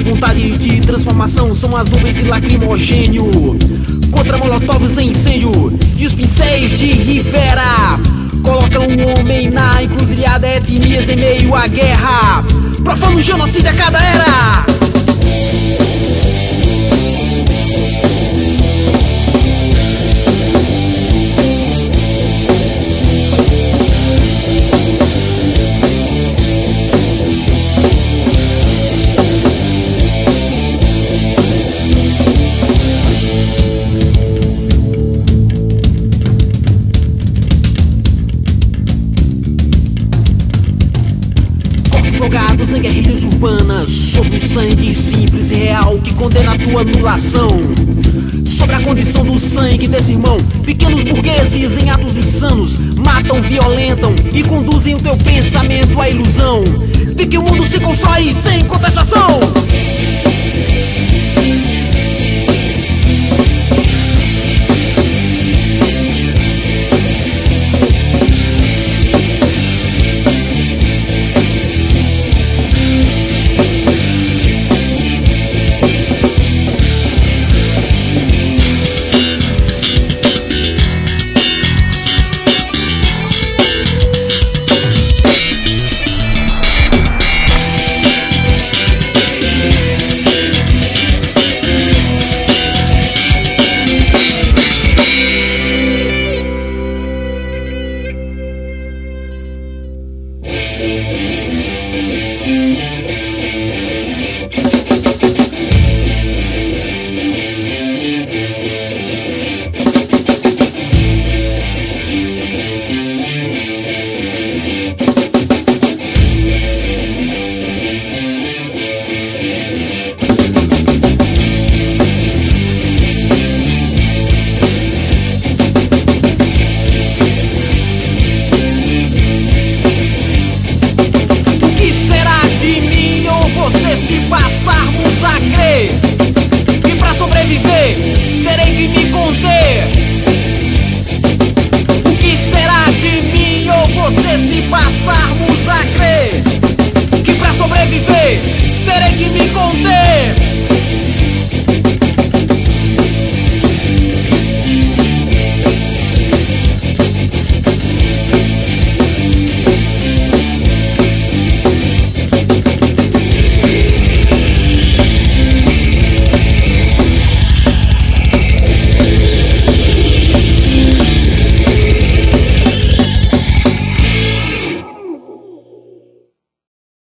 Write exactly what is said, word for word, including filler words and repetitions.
vontade de transformação são as nuvens de lacrimogênio contra molotovs em incêndio e os pincéis de Rivera colocam o homem na encruzilhada, etnias em meio à guerra, profano genocídio a cada era. Jogados em guerrilhas urbanas, sobre o sangue simples e real que condena a tua anulação. Sobre a condição do sangue desse irmão, pequenos burgueses em atos insanos matam, violentam e conduzem o teu pensamento à ilusão de que o mundo se constrói sem contestação.